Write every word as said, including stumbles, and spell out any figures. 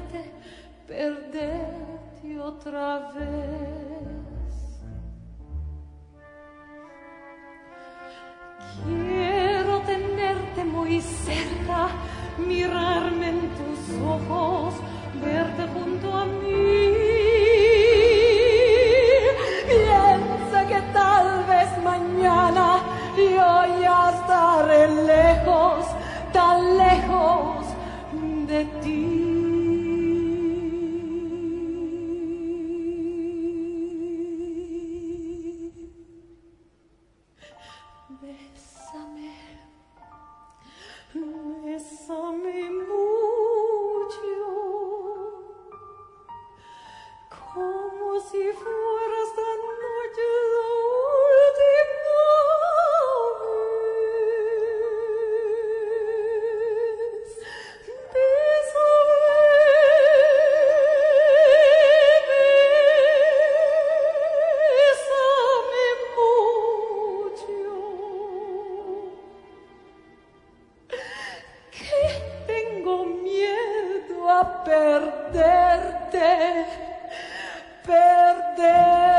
perderte, perderte otra vez. Quiero tenerte muy cerca, mirarme en tus ojos, verte junto a mí. Piensa que tal vez mañana yo ya estaré lejos, tan lejos de ti. Bésame, bésame mucho, como si fuera esta noche la última vez. Bésame, bésame mucho, que tengo miedo a perderte, perder.